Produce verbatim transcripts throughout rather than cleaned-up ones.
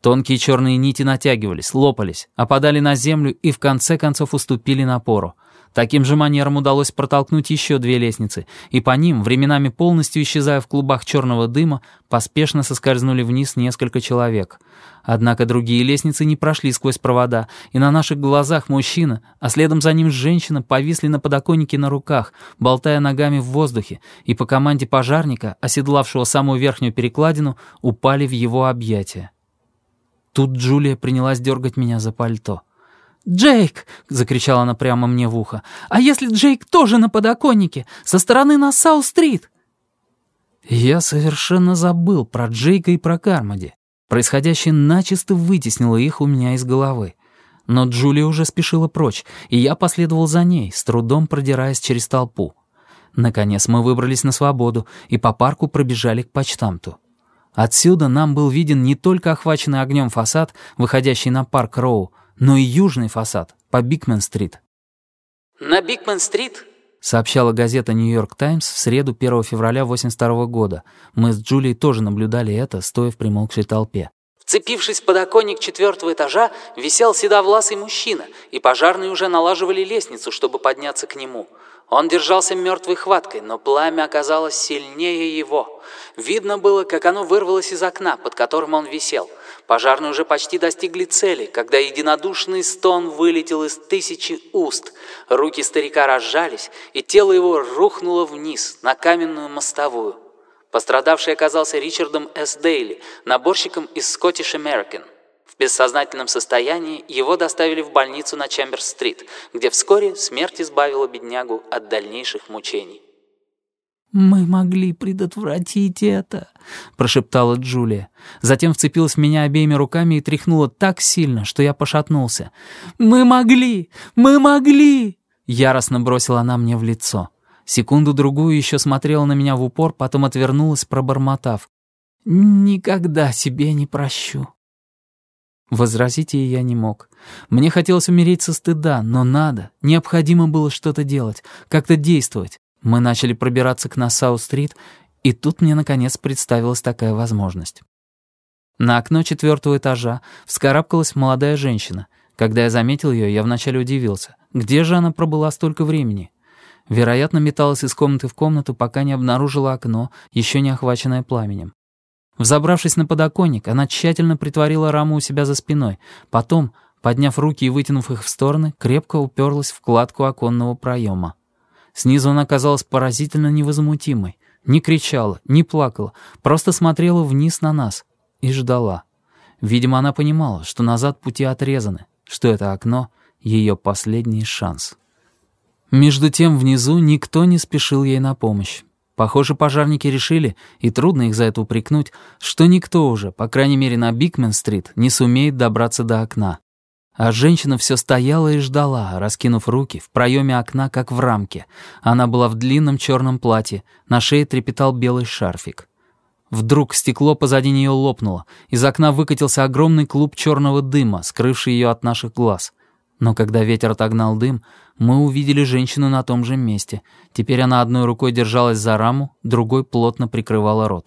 Тонкие черные нити натягивались, лопались, опадали на землю и в конце концов уступили напору. Таким же манером удалось протолкнуть еще две лестницы, и по ним, временами полностью исчезая в клубах черного дыма, поспешно соскользнули вниз несколько человек. Однако другие лестницы не прошли сквозь провода, и на наших глазах мужчина, а следом за ним женщина повисли на подоконнике на руках, болтая ногами в воздухе, и по команде пожарника, оседлавшего самую верхнюю перекладину, упали в его объятия. Тут Джулия принялась дергать меня за пальто. «Джейк!» — закричала она прямо мне в ухо. «А если Джейк тоже на подоконнике? Со стороны на Саут-стрит?» Я совершенно забыл про Джейка и про Кармоди. Происходящее начисто вытеснило их у меня из головы. Но Джулия уже спешила прочь, и я последовал за ней, с трудом продираясь через толпу. Наконец мы выбрались на свободу и по парку пробежали к почтамту. Отсюда нам был виден не только охваченный огнем фасад, выходящий на Парк-Роу, но и южный фасад по Бикмен-стрит. «На Бикмен-стрит», — сообщала газета «Нью-Йорк Таймс» в среду первого февраля восемьдесят второго года. Мы с Джулией тоже наблюдали это, стоя в примолкшей толпе. «Вцепившись в подоконник четвертого этажа, висел седовласый мужчина, и пожарные уже налаживали лестницу, чтобы подняться к нему. Он держался мертвой хваткой, но пламя оказалось сильнее его. Видно было, как оно вырвалось из окна, под которым он висел. Пожарные уже почти достигли цели, когда единодушный стон вылетел из тысячи уст. Руки старика разжались, и тело его рухнуло вниз, на каменную мостовую. Пострадавший оказался Ричардом С. Дейли, наборщиком из Scottish American. В бессознательном состоянии его доставили в больницу на Чемберс-стрит, где вскоре смерть избавила беднягу от дальнейших мучений. «Мы могли предотвратить это», — прошептала Джулия. Затем вцепилась в меня обеими руками и тряхнула так сильно, что я пошатнулся. «Мы могли! Мы могли!» — яростно бросила она мне в лицо. Секунду-другую еще смотрела на меня в упор, потом отвернулась, пробормотав. «Никогда себе не прощу». Возразить ей я не мог. Мне хотелось умереть со стыда, но надо, необходимо было что-то делать, как-то действовать. Мы начали пробираться к Нассау-стрит, и тут мне, наконец, представилась такая возможность. На окно четвертого этажа вскарабкалась молодая женщина. Когда я заметил ее, я вначале удивился. Где же она пробыла столько времени? Вероятно, металась из комнаты в комнату, пока не обнаружила окно, еще не охваченное пламенем. Взобравшись на подоконник, она тщательно притворила раму у себя за спиной. Потом, подняв руки и вытянув их в стороны, крепко уперлась в кладку оконного проема. Снизу она казалась поразительно невозмутимой. Не кричала, не плакала, просто смотрела вниз на нас и ждала. Видимо, она понимала, что назад пути отрезаны, что это окно — ее последний шанс. Между тем внизу никто не спешил ей на помощь. Похоже, пожарники решили, и трудно их за это упрекнуть, что никто уже, по крайней мере на Бикмен-стрит, не сумеет добраться до окна. А женщина все стояла и ждала, раскинув руки в проеме окна, как в рамке. Она была в длинном черном платье, на шее трепетал белый шарфик. Вдруг стекло позади нее лопнуло, из окна выкатился огромный клуб черного дыма, скрывший ее от наших глаз. Но когда ветер отогнал дым, мы увидели женщину на том же месте. Теперь она одной рукой держалась за раму, другой плотно прикрывала рот.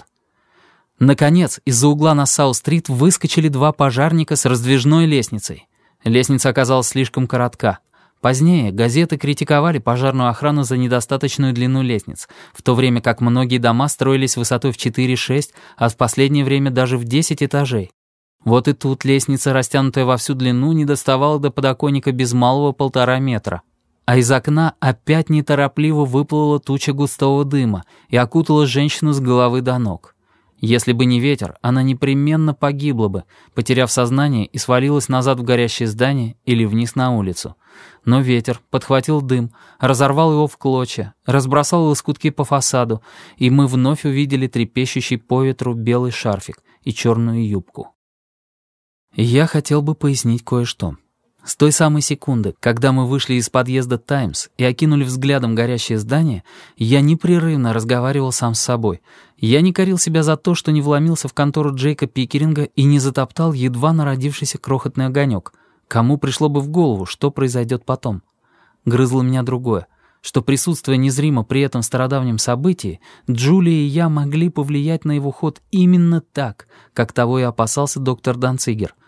Наконец, из-за угла на Саут-стрит выскочили два пожарника с раздвижной лестницей. Лестница оказалась слишком коротка. Позднее газеты критиковали пожарную охрану за недостаточную длину лестниц, в то время как многие дома строились высотой в четыре-шесть, а в последнее время даже в десять этажей. Вот и тут лестница, растянутая во всю длину, не доставала до подоконника без малого полтора метра. А из окна опять неторопливо выплыла туча густого дыма и окутала женщину с головы до ног. Если бы не ветер, она непременно погибла бы, потеряв сознание и свалилась назад в горящее здание или вниз на улицу. Но ветер подхватил дым, разорвал его в клочья, разбросал лоскутки по фасаду, и мы вновь увидели трепещущий по ветру белый шарфик и черную юбку. Я хотел бы пояснить кое-что. С той самой секунды, когда мы вышли из подъезда «Таймс» и окинули взглядом горящее здание, я непрерывно разговаривал сам с собой. Я не корил себя за то, что не вломился в контору Джейка Пикеринга и не затоптал едва народившийся крохотный огонек. Кому пришло бы в голову, что произойдет потом? Грызло меня другое. что, присутствуя незримо при этом стародавнем событии, Джулия и я могли повлиять на его ход именно так, как того и опасался доктор Данцигер —